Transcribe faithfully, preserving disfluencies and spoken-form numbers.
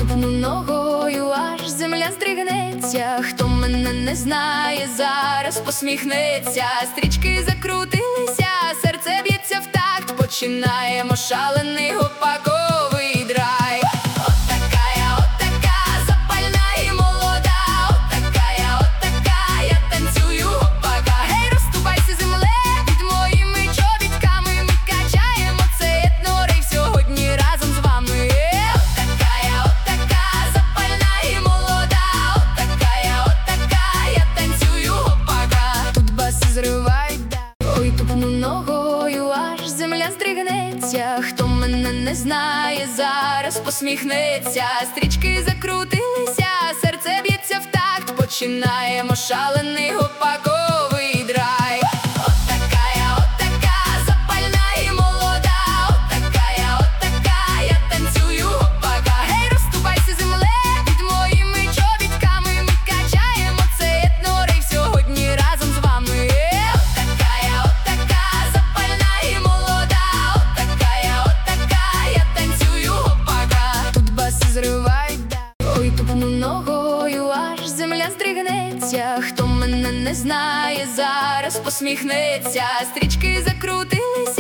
тупну ногою, аж земля здригнеться. Хто мене не знає, зараз посміхнеться. Стрічки закрутилися, серце б'ється в такт. Починаємо шалений гопаковий драйв. Отака я, отака, запальна і молода. Отака я, отака, я танцюю гопака. Гей, розступайся, земле, під моїми чобітками. Ми качаємо цей етнорейв сьогодні разом з вами. Отака я, отака, запальна і молода. Отака я, отака, я танцюю гопака. Тут баси зривають, да. Ой, тупну ногою, аж земля здригнеться. Хто мене не знає, зараз посміхнеться. Стрічки закрутилися, серце б'ється в такт. Починаємо шалений гопаковий драйв. Отака я, отака, запальна і молода. Отака я, отака, я танцюю гопака. Гей, розступайся, земле, під моїми чобітками. Ми качаємо цей етнорейв сьогодні разом з вами. Отака я, отака, запальна і молода. Отака я, отака, я танцюю гопака. Тут баси зривають, да. Ой, тупну ногою, аж земля здригнеться. Хто мене не знає, зараз посміхнеться. Стрічки закрутилися,